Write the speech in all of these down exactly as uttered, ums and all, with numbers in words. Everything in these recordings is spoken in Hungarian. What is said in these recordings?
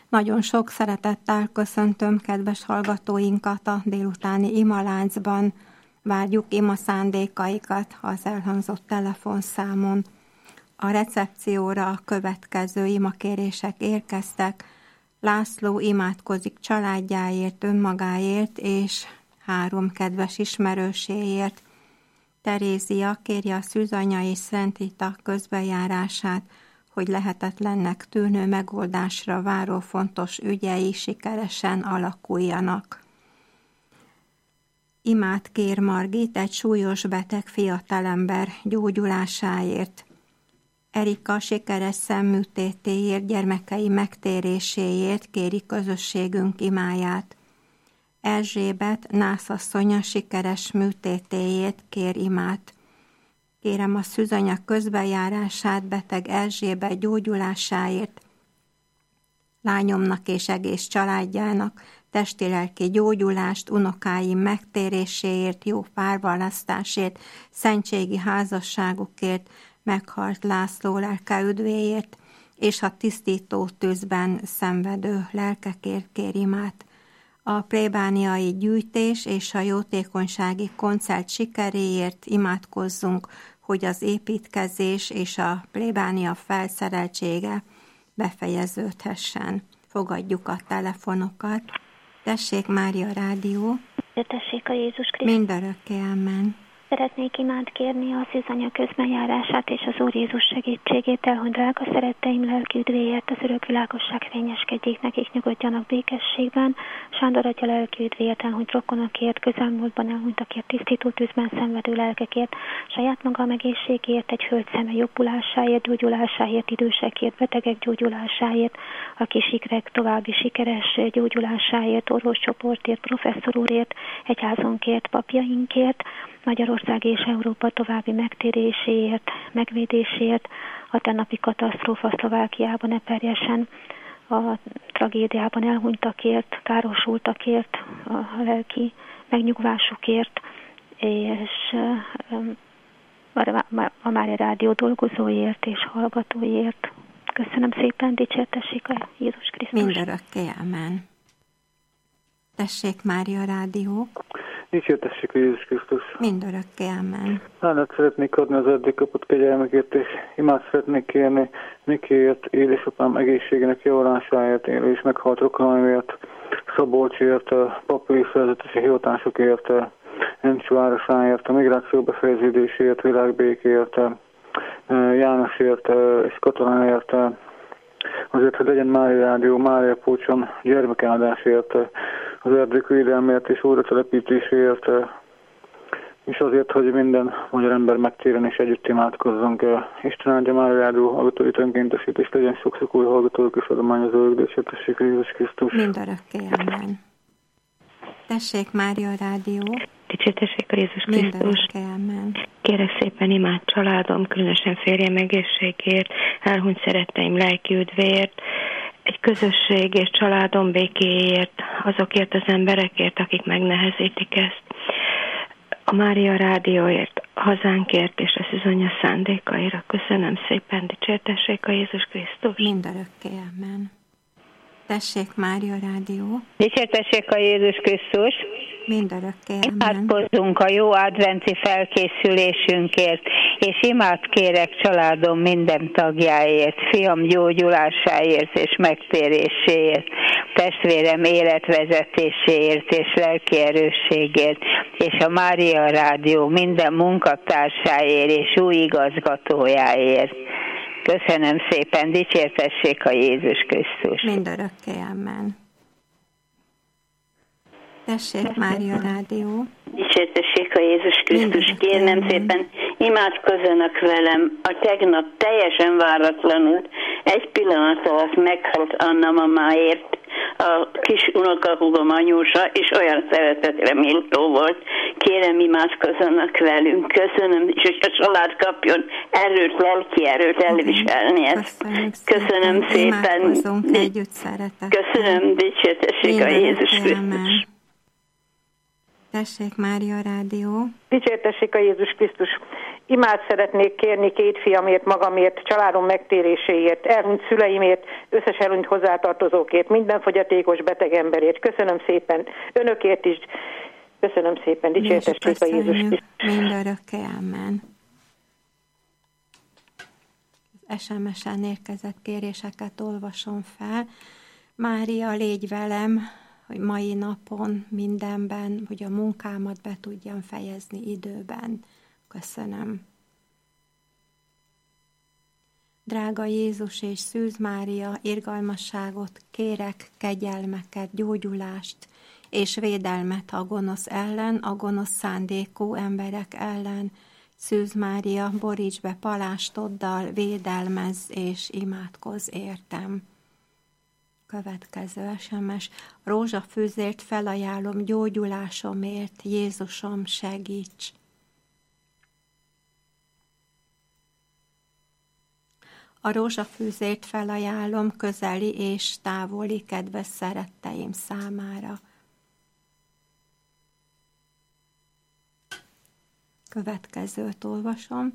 Nagyon sok szeretettel köszöntöm kedves hallgatóinkat a délutáni imaláncban. Várjuk ima szándékaikat az elhangzott telefonszámon. A recepcióra a következő imakérések érkeztek. László imádkozik családjáért, önmagáért és három kedves ismerőséért. Terézia kéri a szűzanya és Szent Rita közbejárását, hogy lehetetlennek tűnő megoldásra váró fontos ügyei sikeresen alakuljanak. Imát kér Margit egy súlyos beteg fiatalember gyógyulásáért. Erika sikeres szemműtétéért, gyermekei megtéréséért kéri közösségünk imáját. Erzsébet nászasszonya sikeres műtétéért kér imát. Kérem a szűzanya közbejárását beteg Erzsébet gyógyulásáért, lányomnak és egész családjának testi-lelki gyógyulást, unokáim megtéréséért, jó párválasztásért, szentségi házasságukért, meghalt László lelke üdvéért, és a tisztító tűzben szenvedő lelkekért kér imát. A plébániai gyűjtés és a jótékonysági koncert sikeréért imádkozzunk, hogy az építkezés és a plébánia felszereltsége befejeződhessen. Fogadjuk a telefonokat. Tessék, Mária Rádió. Tessék a Jézus Krisztus. Mindörökké, amen. Szeretnék imát kérni a szűzanya közbenjárását és az Úr Jézus segítségét, hogy drága szeretteim lelki üdvéért az örök világosság fényeskedjék, nekik nyugodjanak békességben. Sándor atya lelki üdvéért, hogy rokonokért, közelmúltban elhunytakért, tisztító tűzben szenvedő lelkekért, saját maga egészségért, egy hölgy szeme jobbulásáért, gyógyulásáért, idősekért, betegek gyógyulásáért, a kisikrek további sikeres gyógyulásáért, orvoscsoportért, professzor úrért, egyházunkért, papjainkért, Magyarország és Európa további megtéréséért, megvédéséért, a tennapi katasztrófa Szlovákiában eperjesen, a tragédiában elhunytakért, károsultakért, a lelki megnyugvásukért, és a Mária Rádió dolgozóért és hallgatóért. Köszönöm szépen, dicsértessék a Jézus Krisztus. Mindörökké, amen. Tessék, Mária Rádió. Dicsértessék a Jézus Krisztus. Mindörökké, amen. Hálát szeretnék adni az eddig kapott kegyelmekért, és imát szeretnék kérni Mikiért, édesapám egészségének javulásáért, élő és meghalt rokonaimért, Szabolcsért, papír szerzetesi hivatásokért, Encs városáért, a migráció befejeződéséért, világbékért, Jánosért és Kataláért, azért, hogy legyen Mária Rádió, Mária Pócson gyermekáldásért, az erdők védelmért és újra telepítésért, és azért, hogy minden magyar ember megtérjen és együtt imádkozzunk. Isten áldja Mária Rádió hallgatóit önkéntesít, és legyen sok-sok új hallgatók és adományozók, de dicsértessék a Jézus Krisztus. Mindörökké, amen. Tessék, Mária Rádió. Dicsértessék a Jézus Krisztus. Mindörökké, amen. Kérek szépen imát családom, különösen férjem egészségért, elhunyt szeretteim lelki üdvéért, egy közösség és családom békéért, azokért az emberekért, akik megnehezítik ezt, a Mária Rádióért, hazánkért és a szűzanya szándékaira. Köszönöm szépen, dicsértessék a Jézus Krisztus. Mindörökké, amen. Tessék, Mária Rádió. Dicsértessék a Jézus Krisztus. Mindörökké, amen. Imádkozzunk a jó adventi felkészülésünkért, és imát kérek családom minden tagjáért, fiam gyógyulásáért és megtéréséért, testvérem életvezetéséért és lelki erősségért, és a Mária Rádió minden munkatársáért és új igazgatójáért. Köszönöm szépen, dicsértessék a Jézus Krisztus. Mindörökké, amen. Tessék, Mária Rádió. Dicsértessék a Jézus Krisztus, kérnem szépen, imádkozzanak velem. A tegnap teljesen váratlanul egy pillanat alatt meghalt Anna mamáért, a kis unokahúgom anyósa, és olyan szeretetre méltó volt. Kérem, imádkozzanak velünk. Köszönöm, és a család kapjon erőt, lelki erőt elviselni ezt. Köszönöm szépen. Imádkozunk együtt szeretettel. Köszönöm, dicsértessék a Jézus Krisztus. Tessék, Mária Rádió. Dicsértessék a Jézus Krisztus. Imád szeretnék kérni két fiamért, magamért, családom megtéréséért, elhunyt szüleimért, összes elhunyt hozzátartozókért, minden fogyatékos beteg emberért. Köszönöm szépen, önökért is. Köszönöm szépen, dicsértessék a Jézus Krisztus. Mindörökké, amen. Az es em es-en érkezett kéréseket olvasom fel. Mária, légy velem, hogy mai napon mindenben, hogy a munkámat be tudjam fejezni időben. Köszönöm. Drága Jézus és Szűz Mária, irgalmasságot kérek, kegyelmeket, gyógyulást és védelmet a gonosz ellen, a gonosz szándékú emberek ellen. Szűz Mária, boríts be palástoddal, védelmezz és imádkozz értem. Következő es em es. Rózsafűzért felajánlom gyógyulásomért, Jézusom, segíts! A rózsafűzért felajánlom közeli és távoli kedves szeretteim számára. Következőt olvasom.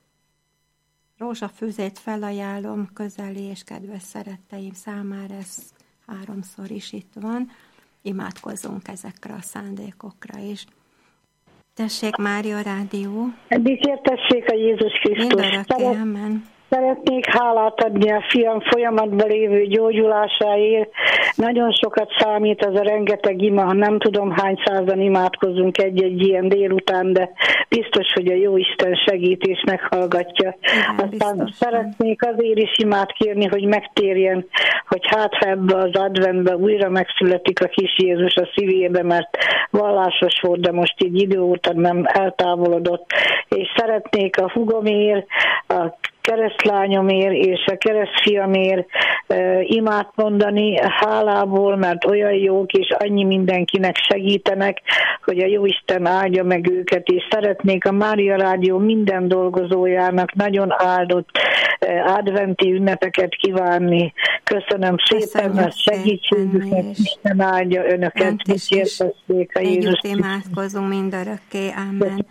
Rózsafűzért felajánlom közeli és kedves szeretteim számára, ez háromszor is itt van. Imádkozzunk ezekre a szándékokra is. Tessék, Mária Rádió. Dicsértessék a Jézus Krisztus. Mindörökké, amen. Szeretnék hálát adni a fiam folyamatban lévő gyógyulásáért. Nagyon sokat számít az a rengeteg ima, nem tudom hány százan imádkozunk egy-egy ilyen délután, de biztos, hogy a Jóisten segít és meghallgatja. Igen, aztán biztos. Szeretnék azért is imát kérni, hogy megtérjen, hogy hát ha ebbe az adventbe újra megszületik a kis Jézus a szívébe, mert vallásos volt, de most így idő óta nem eltávolodott. És szeretnék a hugomért, a keresztlányomért és a keresztfiamért e, imát mondani hálából, mert olyan jók és annyi mindenkinek segítenek, hogy a Jóisten áldja meg őket, és szeretnék a Mária Rádió minden dolgozójának nagyon áldott e, adventi ünnepeket kívánni. Köszönöm szépen a segítségüket, Isten áldja önöket, dicsértessék a Jézus. Együtt imádkozunk mindörökké, amen.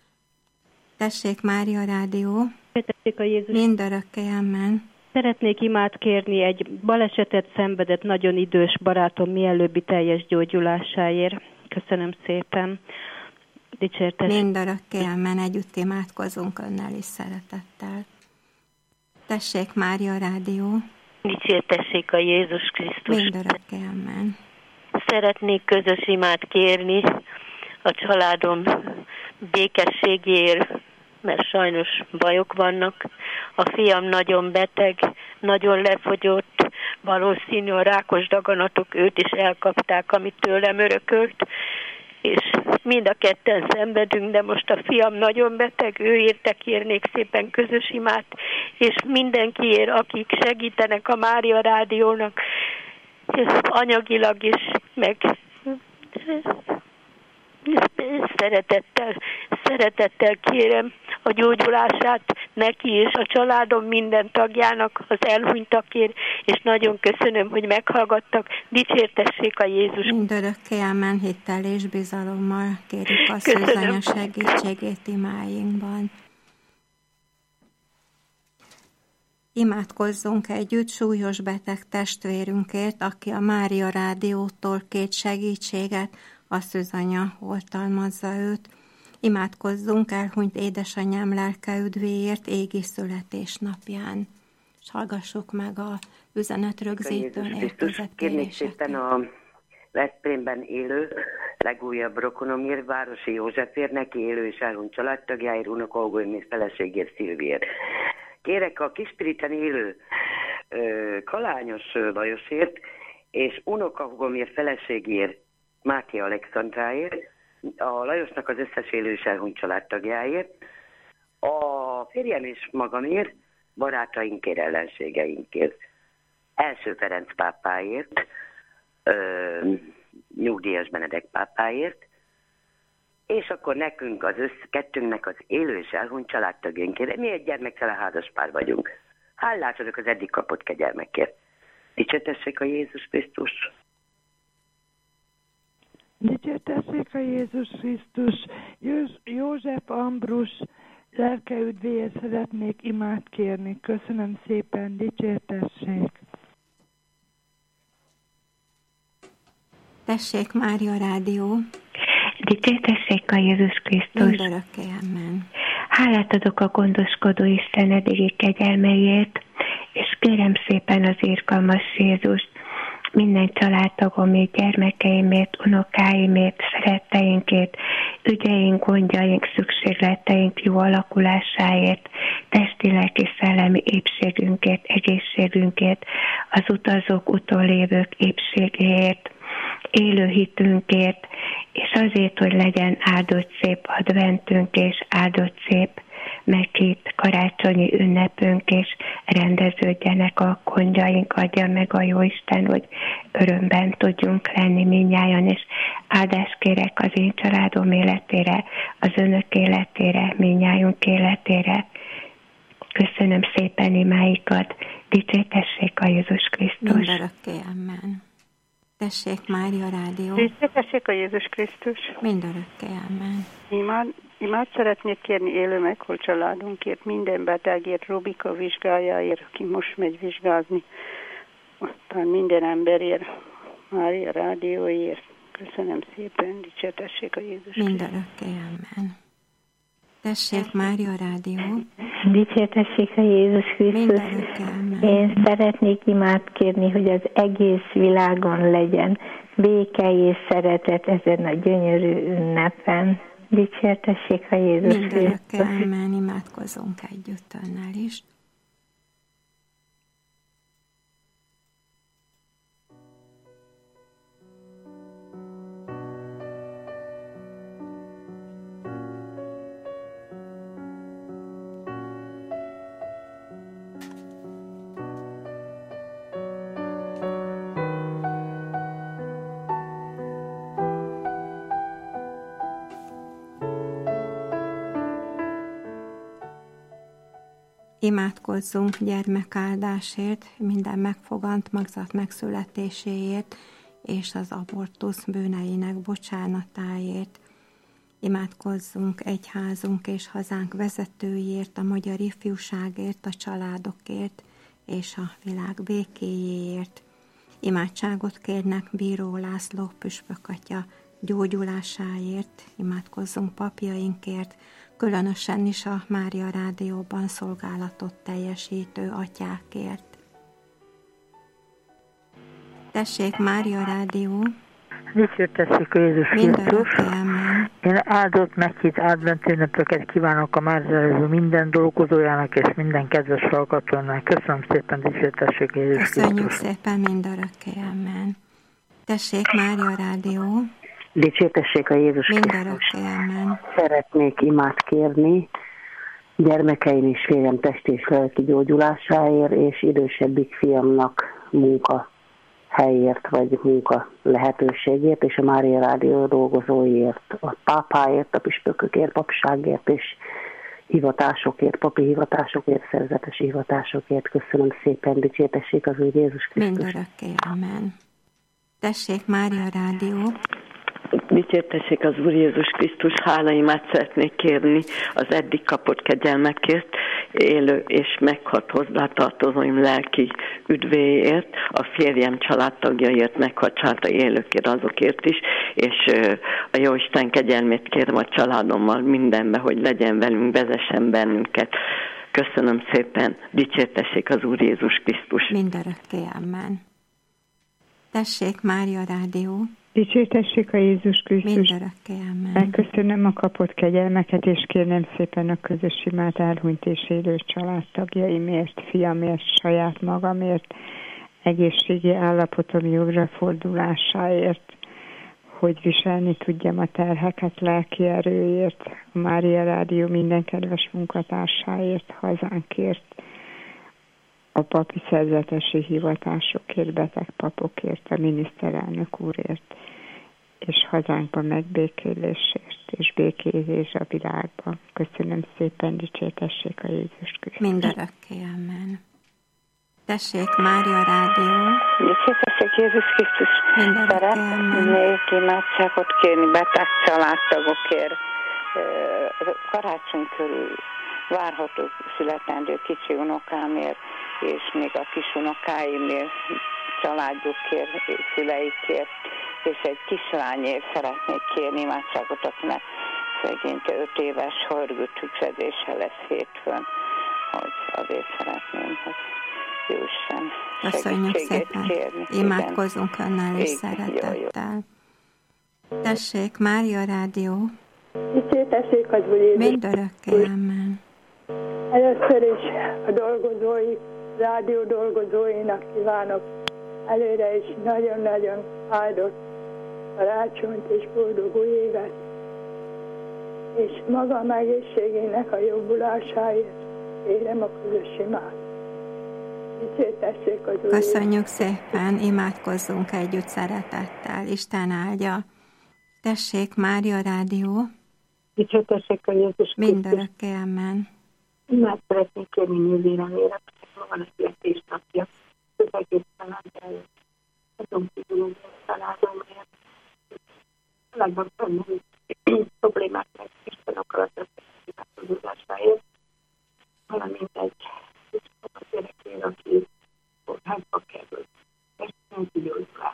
Tessék, Mária Rádió. A Jézus. Mindörökké, amen. Szeretnék imát kérni egy balesetet szenvedett nagyon idős barátom mielőbbi teljes gyógyulásáért. Köszönöm szépen. Dicsértes. Mindörökké, amen. Együtt imádkozunk önnel is szeretettel. Tessék, Mária Rádió. Dicsértessék a Jézus Krisztus. Mindörökké, amen. Szeretnék közös imát kérni a családom békességéért, mert sajnos bajok vannak. A fiam nagyon beteg, nagyon lefogyott, valószínű a rákos daganatok őt is elkapták, amit tőlem örökölt, és mind a ketten szenvedünk, de most a fiam nagyon beteg, ő érte kérnék szépen közös imát, és mindenkiért, akik segítenek a Mária Rádiónak, anyagilag is, meg szeretettel, szeretettel kérem a gyógyulását neki és a családom minden tagjának, az elhunytakért, és nagyon köszönöm, hogy meghallgattak. Dicsértessék a Jézus. Mindörökké, amen, hittel és bizalommal kérjük a Szűzanya segítségét imáinkban. Imádkozzunk együtt súlyos beteg testvérünkért, aki a Mária Rádiótól két segítséget, a Szűzanya oltalmazza őt. Imádkozzunk elhunyt édesanyám lelke üdvéért égi születésnapján. És hallgassuk meg a üzenetrögzítőn érkezett kérnék szépen a Veszprémben élő legújabb rokonomért, Városi Józsefért, neki élő és elhunyt családtagjáért, unokahúgóim és feleségért, Szilviért. Kérek a Kispiriten élő ö, Kalányos Lajosért, és unokahúgomért, feleségért, Máté Alexandráért, a Lajosnak az összes élő és elhunyt családtagjáért, a férjem és magamért, barátainkért, ellenségeinkért, Első Ferenc pápáért, ö, nyugdíjas Benedek pápáért, és akkor nekünk, az össz, kettőnknek az élő és elhunyt családtagjainkért. Mi egy gyermektelen házaspár vagyunk. Hálás vagyok az eddig kapott kegyelmekért. Dicsértessék a Jézus Krisztus! Dicsértessék a Jézus Krisztus! József Ambrus lelke üdvéért szeretnék imát kérni. Köszönöm szépen, dicsértessék! Tessék, Mária Rádió! Dicsértessék a Jézus Krisztus! Mindörökké, amen. Hálát adok a gondoskodó Isten eddigi kegyelmeiért, és kérem szépen az irgalmas Jézust, minden családtagomért, gyermekeimért, unokáimért, szeretteinkért, ügyeink, gondjaink, szükségleteink jó alakulásáért, testi, lelki, szellemi épségünkért, egészségünkért, az utazók, utolévők épségéért, élő hitünkért, és azért, hogy legyen áldott szép adventünk, és áldott szép meghitt karácsonyi ünnepünk, és rendeződjenek a gondjaink, adja meg a Jóisten, hogy örömben tudjunk lenni mindnyájan, és áldást kérek az én családom életére, az önök életére, mindnyájunk életére. Köszönöm szépen imáikat, dicsértessék a Jézus Krisztus. Mindörökké, amen. Tessék, Mária Rádió. Dicsértessék a Jézus Krisztus. Mindörökké, amen. Imád, imád szeretnék kérni élő meghalt családunkért, minden betegért, Rubika vizsgájáért, aki most megy vizsgázni, aztán minden emberért, Mária Rádióért. Köszönöm szépen, dicsértessék a Jézus Krisztus. Mindörökké, amen. Tessék, Mária Rádió. Dicsértessék a Jézus Krisztus. Én szeretnék imát kérni, hogy az egész világon legyen béke és szeretet ezen a gyönyörű ünnepen. Dicsértessék a Jézus Krisztus. Mindörökké, amen. Imádkozunk együtt önnel is. Imádkozzunk gyermekáldásért, minden megfogant magzat megszületéséért, és az abortusz bűneinek bocsánatáért. Imádkozzunk egyházunk és hazánk vezetőiért, a magyar ifjúságért, a családokért, és a világ békéjéért. Imádságot kérnek Bíró László püspök atya gyógyulásáért, imádkozzunk papjainkért, különösen is a Mária Rádióban szolgálatot teljesítő atyákért. Tessék, Mária Rádió! Dicsértessék a Jézus Krisztus! Én áldott, meghitt advent ünnepeket kívánok a Mária Rádió minden dolgozójának és minden kedves hallgatónak. Köszönöm szépen, dicsértessék a Jézus Krisztus! Köszönjük szépen, mindörökké, amen. Tessék, Mária Rádió! Dicsértessék a Jézus Krisztus! Szeretnék imát kérni gyermekeim és férjem testi és lelki gyógyulásáért, és idősebbik fiamnak munka helyért, vagy munka lehetőségért, és a Mária Rádió dolgozóiért, a pápáért, a püspökökért, papságért, és hivatásokért, papi hivatásokért, szerzetesi hivatásokért. Köszönöm szépen, dicsértessék az Úr Jézus Krisztus! Mindörökké, amen. Tessék, Mária Rádió! Dicsértessék az Úr Jézus Krisztus, hálaimát szeretnék kérni az eddig kapott kegyelmekért, élő és meghalt hozzátartozóim lelki üdvéért, a férjem családtagjaiért, meghalt családai élőkért, azokért is, és a Jóisten kegyelmét kérem a családommal mindenbe, hogy legyen velünk, vezessen bennünket. Köszönöm szépen, dicsértessék az Úr Jézus Krisztus. Mindörökké, amen. Tessék, Mária Rádió! Dicsértessék a Jézus Krisztus! Mindörökké, amen. Megköszönöm a kapott kegyelmeket, és kérnem szépen a közös imát elhunyt és élő családtagjaimért, fiamért, saját magamért, egészségi állapotom jobbra fordulásáért, hogy viselni tudjam a terheket lelki erőért, a Mária Rádió minden kedves munkatársáért, hazánkért, a papi szerzetesi hivatásokért, beteg papokért, a miniszterelnök úrért, és hazánkban megbékélésért, és békélés a világban. Köszönöm szépen, dicsértessék a Jézus Krisztus. Mindörökké, amen. Tessék, Mária Rádió! Dicsértessék Jézus Krisztus! Szeretnék imádságot kérni beteg családtagokért. Karácsony körül várható születendő kicsi unokámért, és még a kis unokáimért, családjukért, szüleikért, és egy kislányért szeretnék kérni imádságot, akinek szegényke öt éves horgótükrezése lesz hétfőn, hogy azért szeretném, hogy Jóisten köszönjük szépen. Kérni. Imádkozzunk önnel és szeretettel. Tessék, Mária Rádió. Dicsértessék az Úr Jézus. Mindörökké, amen. Először is a dolgozói, rádió dolgozóinak kívánok előre is nagyon-nagyon áldott karácsonyt és boldog új évet, és magam egészségének a jobbulásáért kérem a közös imát. Dicsértessék az Úr. Köszönjük szépen, imádkozzunk együtt szeretettel. Isten áldja. Tessék, Mária Rádió. Dicsértessék a Jézus Krisztus. Mindörökké, amen. Imát szeretnék kérni nővéremére, hogy van egy születésnapja. Az egész családjáért. Azon kívül a családomért. Legban fenn problémák meg Isten akarat összekötőzásáért, valamint egy a gyerekére, aki kórházba került. Ezt nem tudjuk.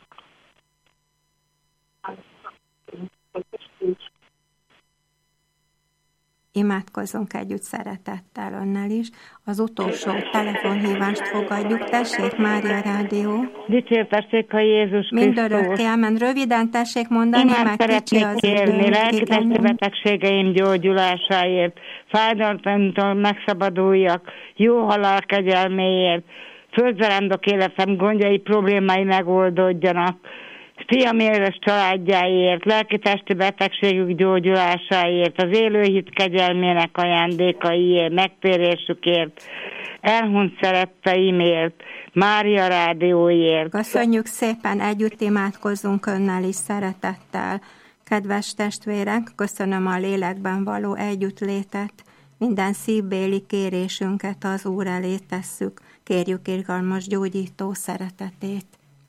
Imádkozzunk együtt szeretettel önnel is. Az utolsó telefonhívást fogadjuk. Tessék, Mária Rádió. Dicsértessék a Jézus Krisztus. Mindörökké, amen. Röviden tessék mondani, mert kicsi az kérni, lelki-testi betegségeim gyógyulásáért, fájdalomtól megszabaduljak, jó halál kegyelméért, földzerándok életem gondjai, problémái megoldódjanak, fiam éles családjáért, lelki-testi betegségük gyógyulásáért, az élőhit kegyelmének ajándékaiért, megtérésükért, elhunyt szeretteimért, Mária Rádióért. Köszönjük szépen, együtt imádkozzunk önnel is szeretettel. Kedves testvérek, köszönöm a lélekben való együttlétet, minden szívbéli kérésünket az Úr elé tesszük, kérjük irgalmas gyógyító szeretetét.